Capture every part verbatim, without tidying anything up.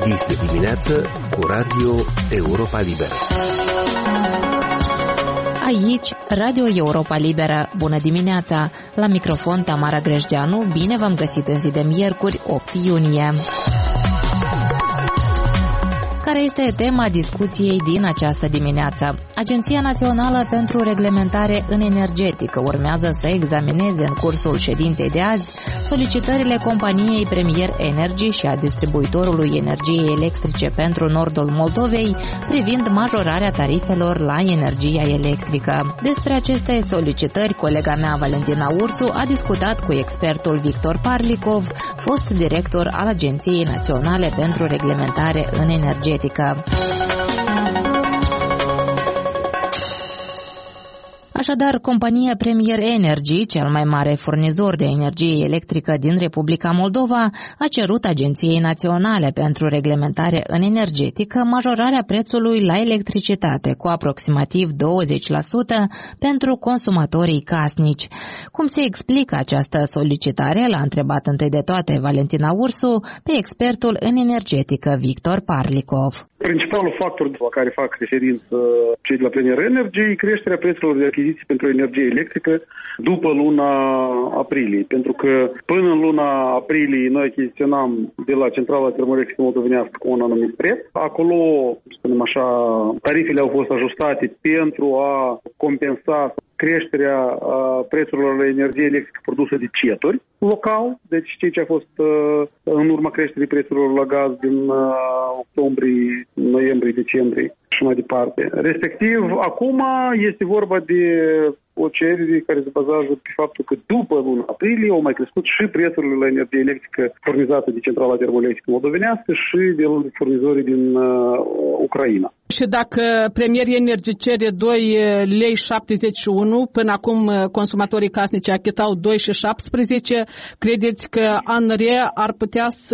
Este dimineață cu Radio Europa Liberă. Aici, Radio Europa Liberă. Bună dimineața! La microfon Tamara Grejdeanu, bine v-am găsit în zi de miercuri, opt iunie. Care este tema discuției din această dimineață? Agenția Națională pentru Reglementare în Energetică urmează să examineze în cursul ședinței de azi solicitările companiei Premier Energy și a distribuitorului energiei electrice pentru nordul Moldovei privind majorarea tarifelor la energia electrică. Despre aceste solicitări, colega mea Valentina Ursu a discutat cu expertul Victor Parlikov, fost director al Agenției Naționale pentru Reglementare în Energetică. Așadar, compania Premier Energy, cel mai mare furnizor de energie electrică din Republica Moldova, a cerut Agenției Naționale pentru Reglementare în Energetică majorarea prețului la electricitate cu aproximativ douăzeci la sută pentru consumatorii casnici. Cum se explică această solicitare? L-a întrebat întâi de toate Valentina Ursu pe expertul în energetică Victor Parlikov. Principalul factor la care fac referință cei de la Premier Energy e creșterea prețurilor de achiziții pentru energie electrică după luna aprilie. Pentru că până în luna aprilie noi achiziționam de la Centrala Termoelectrică Moldovenească cu un anumit preț. Acolo, spunem așa, tarifele au fost ajustate pentru a compensa creșterea prețurilor la energie electrică produsă de ceturi local, deci ceea ce a fost în urma creșterii prețurilor la gaz din octombrie, noiembrie, decembrie și mai departe. Respectiv, acum este vorba de o cerere care se bazează pe faptul că după luna aprilie au mai crescut și prețurile la energie electrică furnizată de Centrala Termoelectrică Moldovenească și de furnizorii din uh, Ucraina. Și dacă Premier Energy cere doi lei șaptezeci și unu, până acum consumatorii casnici achitau doi și șaptesprezece, credeți că ANRE ar putea să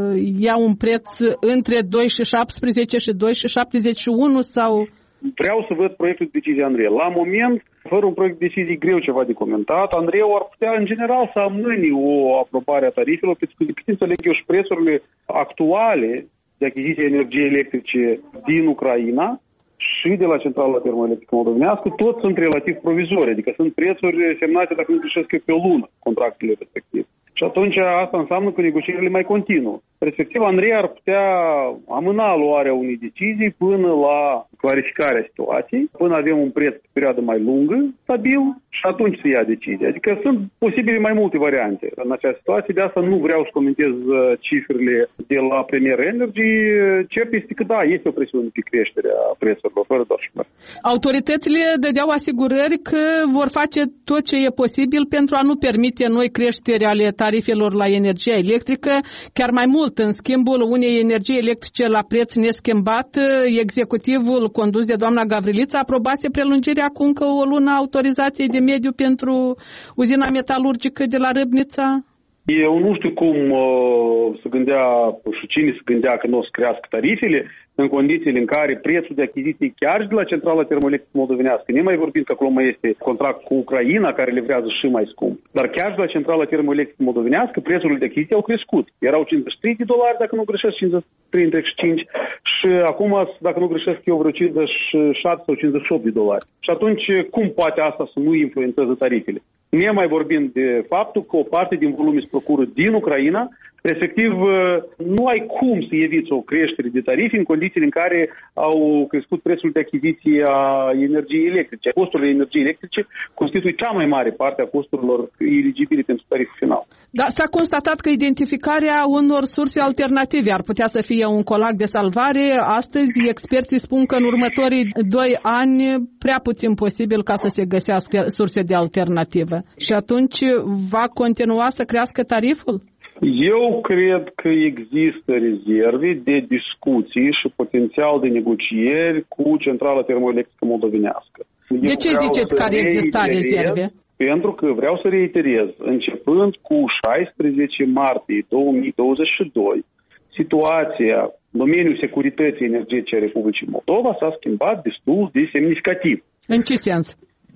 ia un preț între doi și șaptesprezece și doi și șaptezeci și unu sau... Vreau să văd proiectul de decizie ANRE. La moment, fără un proiect de decizie greu ceva de comentat, ANRE-ul ar putea în general să amâne o aprobare a tarifelor, pentru că de să leg eu și prețurile actuale de achiziție energiei electrice din Ucraina și de la Centrala Termoelectrică Moldovenească, toți sunt relativ provizori, adică sunt prețuri semnate, dacă nu greșesc, pe o lună, contractele respective. Și atunci asta înseamnă că negocierile mai continuă. Respectiv, ANRE ar putea amâna luarea unei decizii până la clarificarea situației, până avem un preț pe perioadă mai lungă, stabil, și atunci se ia decizia. Adică sunt posibile mai multe variante în această situație, de asta nu vreau să comentez cifrele de la Premier Energy. Cert este că da, este o presiune pe creșterea prețurilor, fără doar și fără. Autoritățile dădeau asigurări că vor face tot ce e posibil pentru a nu permite noi creșteri ale tarifelor la energia electrică, chiar mai mult, în schimbul unei energii electrice la preț neschimbat, executivul condus de doamna Gavrilița aprobase prelungirea cu încă o lună a autorizației de mediu pentru uzina metalurgică de la Râbnița? Eu nu știu cum uh, se gândea și cine se gândea că nu o să crească tarifele în condițiile în care prețul de achiziție chiar și de la Centrala Termoelectrică Moldovenească, ne mai vorbim că acolo mai este contract cu Ucraina care livrează și mai scump, dar chiar și de la Centrala Termoelectrică Moldovenească prețurile de achiziție au crescut. Erau cincizeci și trei de dolari, dacă nu greșesc, cincizeci și trei între cinci și acum, dacă nu greșesc, eu vreo cincizeci și șapte sau cincizeci și opt de dolari. Și atunci, cum poate asta să nu influențeze tarifele? Ne mai vorbim de faptul că o parte din volume se procură din Ucraina, respectiv nu ai cum să eviți o creștere de tarife în condițiile în care au crescut prețul de achiziție a energiei electrice. Costurile energiei electrice constituie cea mai mare parte a costurilor eligibile pentru tariful final. Dar s-a constatat că identificarea unor surse alternative ar putea să fie un colac de salvare. Astăzi experții spun că în următorii doi ani prea puțin posibil ca să se găsească surse de alternativă. Și atunci va continua să crească tariful? Eu cred că există rezerve de discuții și potențial de negocieri cu Centrala Termoelectrică Moldovenească. De ce ziceți că ar exista rezerve? Pentru că vreau să reiterez, începând cu șaisprezece martie două mii douăzeci și doi, situația în domeniul securității energetice a Republicii Moldova s-a schimbat destul de semnificativ. În ce sens?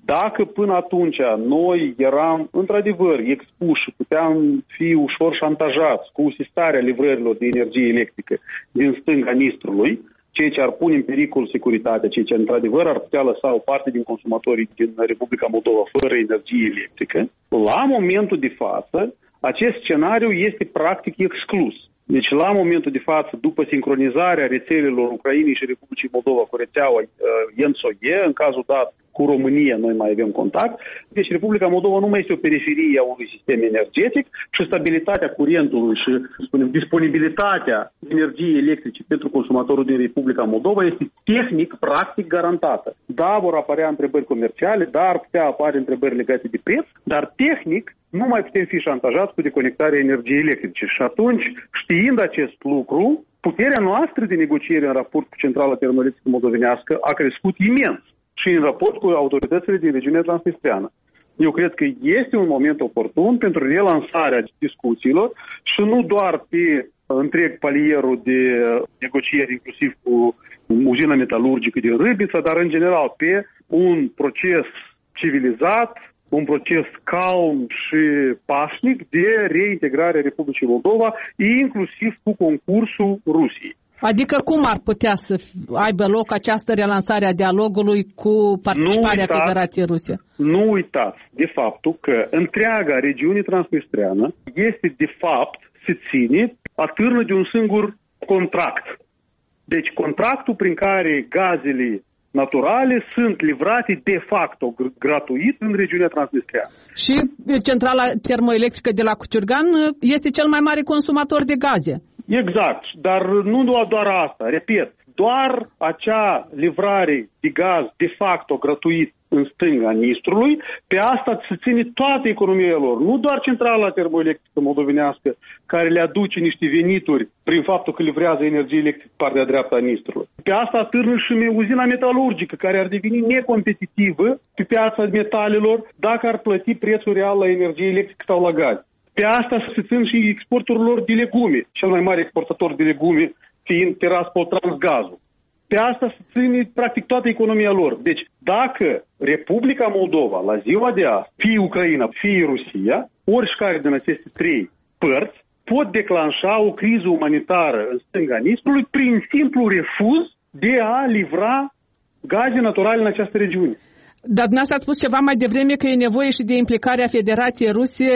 Dacă până atunci noi eram într-adevăr expuși și puteam fi ușor șantajați cu sistarea livrărilor de energie electrică din stânga Nistrului, ceea ce ar pune în pericol securitatea, ceea ce într-adevăr ar putea lăsa o parte din consumatorii din Republica Moldova fără energie electrică, la momentul de față, acest scenariu este practic exclus. Deci, la momentul de față, după sincronizarea rețelelor Ucrainei și Republicii Moldova cu rețeaua uh, E N S O E, în cazul dat cu România noi mai avem contact, deci Republica Moldova nu mai este o periferie a unui sistem energetic și stabilitatea curentului și, spunem, disponibilitatea energiei electrice pentru consumatorul din Republica Moldova este tehnic, practic garantată. Da, vor apărea întrebări comerciale, da, ar putea apare întrebări legate de preț, dar tehnic nu mai putem fi șantajați cu deconectarea energiei electrice. Și atunci, știind acest lucru, puterea noastră de negociere în raport cu Centrala Termoelectrică Moldovenească a crescut imens și în raport cu autoritățile din regiunea transnistreană. Eu cred că este un moment oportun pentru relansarea discuțiilor și nu doar pe întreg palierul de negocieri, inclusiv cu uzina metalurgică din Râbița, dar în general pe un proces civilizat, un proces calm și pașnic de reintegrare a Republicii Moldova, inclusiv cu concursul Rusiei. Adică cum ar putea să aibă loc această relansare a dialogului cu participarea uitați, Federației Ruse? Nu uitați de faptul că întreaga regiune transnistreană este de fapt, se ține, atârnă de un singur contract. Deci contractul prin care gazele naturale sunt livrate de facto gratuit în regiunea transnistreană. Și centrala termoelectrică de la Cuciurgan este cel mai mare consumator de gaze. Exact, dar nu doar asta, repet, doar acea livrare de gaz de facto gratuit în stânga Nistrului, pe asta se ține toată economia lor, nu doar centrala termoelectrică moldovenească, care le aduce niște venituri prin faptul că livrează energie electrică partea dreaptă a Nistrului. Pe asta atârnă și uzina metalurgică, care ar deveni necompetitivă pe piața metalelor dacă ar plăti prețul real la energie electrică sau la gaz. Pe asta se țin și exporturilor de legume, cel mai mare exportator de legume fiind Tiraspol Transgazul. Pe asta se ține practic toată economia lor. Deci dacă Republica Moldova la ziua de azi, fie Ucraina, fie Rusia, oricare din aceste trei părți pot declanșa o criză umanitară în stânga Nistrului prin simplu refuz de a livra gaze naturale în această regiune. Dar dumneavoastră ați spus ceva mai devreme că e nevoie și de implicarea Federației Ruse,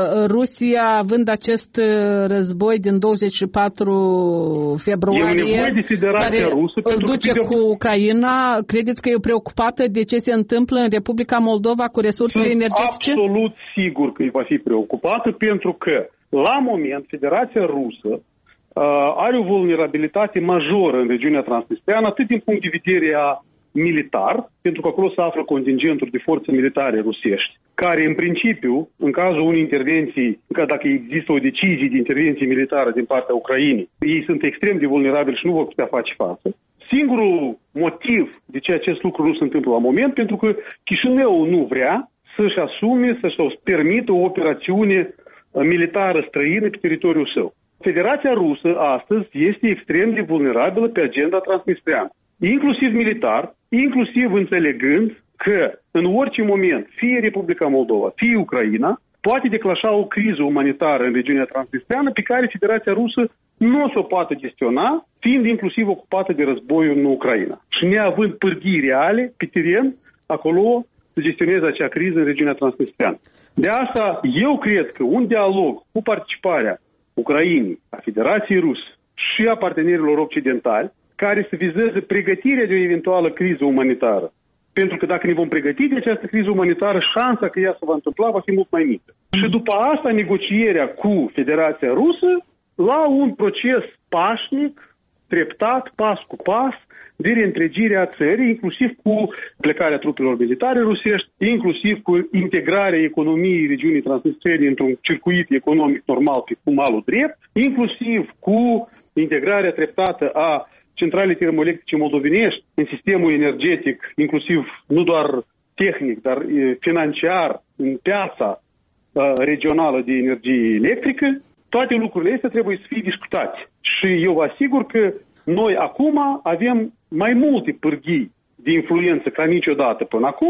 Rusia având acest război din douăzeci și patru februarie, care Rusă îl duce cu Ucraina. Credeți că e preocupată de ce se întâmplă în Republica Moldova cu resursele Sunt energetice? Absolut sigur că va fi preocupată, pentru că la moment Federația Rusă uh, are o vulnerabilitate majoră în regiunea transnistreană, atât din punct de vedere a militar, pentru că acolo se află contingenturi de forțe militare rusești, care în principiu, în cazul unei intervenții, că dacă există o decizie de intervenție militară din partea Ucrainei, ei sunt extrem de vulnerabili și nu vor putea face față. Singurul motiv de ce acest lucru nu se întâmplă la moment, pentru că Chișinăul nu vrea să-și asume, să-și permită o operațiune militară străină pe teritoriul său. Federația Rusă astăzi este extrem de vulnerabilă pe agenda transnistreană, inclusiv militar, inclusiv înțelegând că în orice moment, fie Republica Moldova, fie Ucraina, poate declanșa o criză umanitară în regiunea transnistreană pe care Federația Rusă nu o să o poată gestiona, fiind inclusiv ocupată de războiul în Ucraina. Și neavând pârghii reale pe teren, acolo să gestioneze acea criză în regiunea transnistreană. De asta, eu cred că un dialog cu participarea Ucrainei, a Federației Rusă și a partenerilor occidentali, care să vizeze pregătirea de o eventuală criză umanitară. Pentru că dacă ne vom pregăti de această criză umanitară, șansa că ea se va întâmpla va fi mult mai mică. Și după asta, negocierea cu Federația Rusă la un proces pașnic, treptat, pas cu pas, de reîntregire a țării, inclusiv cu plecarea trupelor militare rusești, inclusiv cu integrarea economiei regiunii transnistrene într-un circuit economic normal pe cu malul drept, inclusiv cu integrarea treptată a centralei termoelectrice moldovenești în sistemul energetic, inclusiv nu doar tehnic, dar financiar, în piața uh, regională de energie electrică. Toate lucrurile astea trebuie să fie discutate. Și eu vă asigur că noi acum avem mai multe pârghii de influență ca niciodată până acum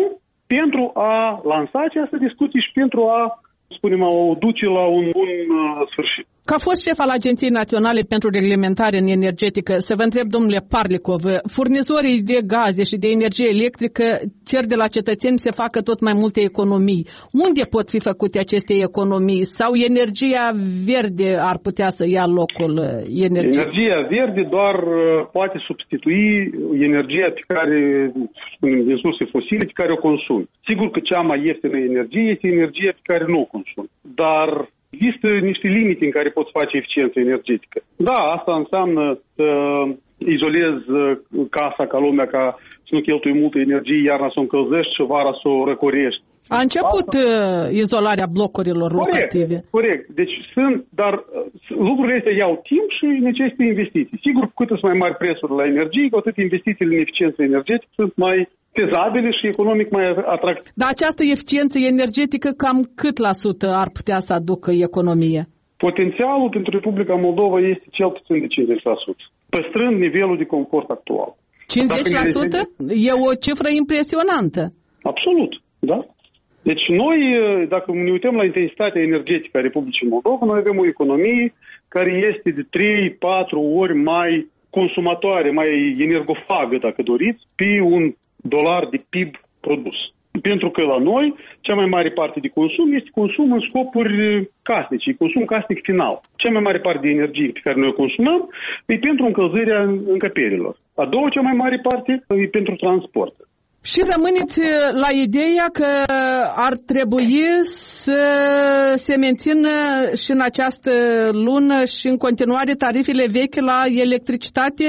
pentru a lansa această discuție și pentru a, spunem, a o duce la un bun uh, sfârșit. Ca fost șef al Agenției Naționale pentru Reglementare în Energetică, să vă întreb, domnule Parlikov, furnizorii de gaze și de energie electrică cer de la cetățeni să facă tot mai multe economii. Unde pot fi făcute aceste economii? Sau energia verde ar putea să ia locul energiei? Energia verde doar poate substitui energia pe care, spunem, din surse fosile pe care o consumi. Sigur că cea mai ieftină energie este energia pe care nu o consumi. Dar există niște limite în care poți face eficiență energetică. Da, asta înseamnă să izolezi casa ca lumea, ca să nu cheltui multă energie, iarna să o încălzești și vara să o răcorești. A început asta... izolarea blocurilor locative. Corect, corect. Deci sunt, dar lucrurile astea iau timp și necesită investiții. Sigur, cu cât sunt mai mari prețuri la energie, cu atât investițiile în eficiență energetică sunt mai fezabile și economic mai atractive. Dar această eficiență energetică cam cât la sută ar putea să aducă economie? Potențialul pentru Republica Moldova este cel puțin de cincizeci la sută, păstrând nivelul de confort actual. cincizeci la sută? E o cifră impresionantă. Absolut, da. Deci noi, dacă ne uităm la intensitatea energetică a Republicii Moldova, noi avem o economie care este de trei patru ori mai consumatoare, mai energofagă, dacă doriți, pe un dolar de P I B produs. Pentru că la noi, cea mai mare parte de consum este consum în scopuri casnice, consum casnic final. Cea mai mare parte de energie pe care noi o consumăm e pentru încălzirea încăperilor. A doua cea mai mare parte e pentru transport. Și rămâneți la ideea că ar trebui să se mențină și în această lună și în continuare tarifele vechi la electricitate?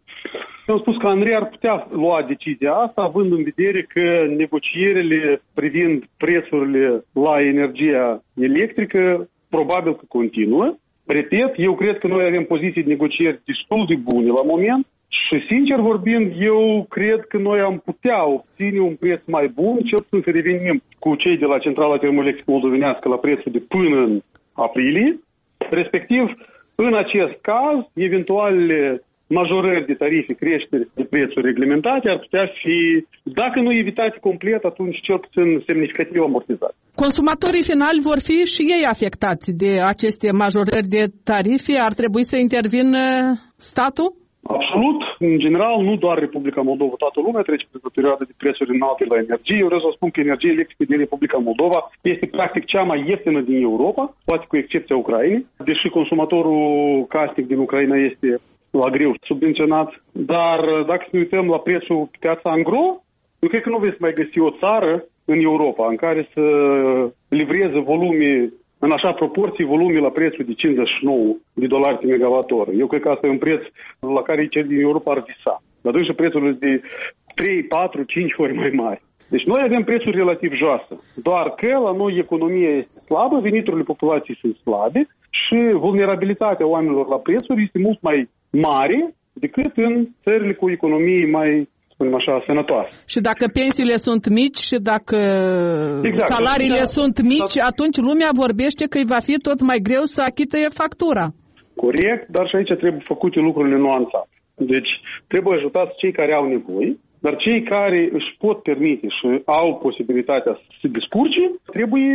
Eu am spus că Andrei ar putea lua decizia asta, având în vedere că negocierile privind prețurile la energia electrică probabil că continuă. Repet, eu cred că noi avem poziții de negocieri destul de bune la moment și, sincer vorbind, eu cred că noi am putea obține un preț mai bun, cel puțin să revenim cu cei de la Centrala Termoelectrică Moldovenească la prețul de până în aprilie. Respectiv, în acest caz, eventualele majorări de tarife, creșteri de prețuri reglementate ar putea fi, dacă nu evitate complet, atunci cel puțin semnificativ amortizate. Consumatorii finali vor fi și ei afectați de aceste majorări de tarife? Ar trebui să intervină statul? Absolut. În general, nu doar Republica Moldova, toată lumea trece pe o perioadă de prețuri înalte la energie. Eu vreau să spun că energia electrică din Republica Moldova este practic cea mai ieftină din Europa, poate cu excepția Ucrainei, deși consumatorul casnic din Ucraina este la greu subvenționat, dar dacă ne uităm la prețul pe piața angro, eu cred că nu veți mai găsi o țară în Europa în care să livreze volume în așa proporții, volume la prețul de cincizeci și nouă de dolari pe megawatt-oră. Eu cred că asta e un preț la care cei din Europa ar visa. Dar și prețurile de trei, patru, cinci ori mai mari. Deci noi avem prețuri relativ joase, doar că la noi economia este slabă, veniturile populației sunt slabe și vulnerabilitatea oamenilor la prețuri este mult mai mare decât în țările cu economii mai, spunem așa, sănătoase. Și dacă pensiile sunt mici și dacă exact, salariile da, sunt mici, da, atunci lumea vorbește că îi va fi tot mai greu să achite factura. Corect, dar și aici trebuie făcute lucrurile nuanțate. Deci trebuie ajutați cei care au nevoie, dar cei care își pot permite și au posibilitatea să se descurce, trebuie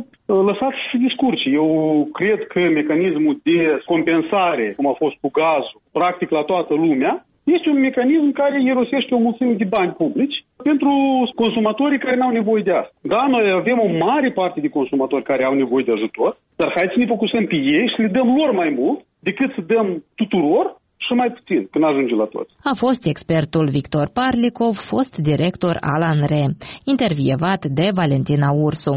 lăsați să se descurce. Eu cred că mecanismul de compensare, cum a fost cu gazul, practic la toată lumea, este un mecanism care irosește o mulțime de bani publici pentru consumatorii care n-au nevoie de asta. Da, noi avem o mare parte de consumatori care au nevoie de ajutor, dar hai să ne focusăm pe ei și le dăm lor mai mult decât să dăm tuturor și mai puțin, când ajunge la toți. A fost expertul Victor Parlikov, fost director al ANRE, intervievat de Valentina Ursu.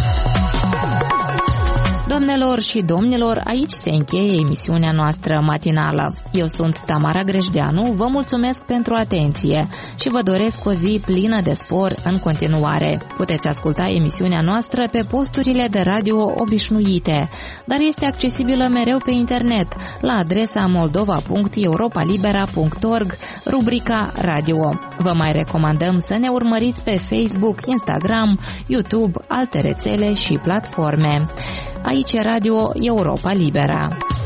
Doamnelor și domnilor, aici se încheie emisiunea noastră matinală. Eu sunt Tamara Grejdeanu, vă mulțumesc pentru atenție și vă doresc o zi plină de spor în continuare. Puteți asculta emisiunea noastră pe posturile de radio obișnuite, dar este accesibilă mereu pe internet, la adresa moldova punct europa libera punct org, rubrica Radio. Vă mai recomandăm să ne urmăriți pe Facebook, Instagram, YouTube, alte rețele și platforme. Aici e Radio Europa Libera.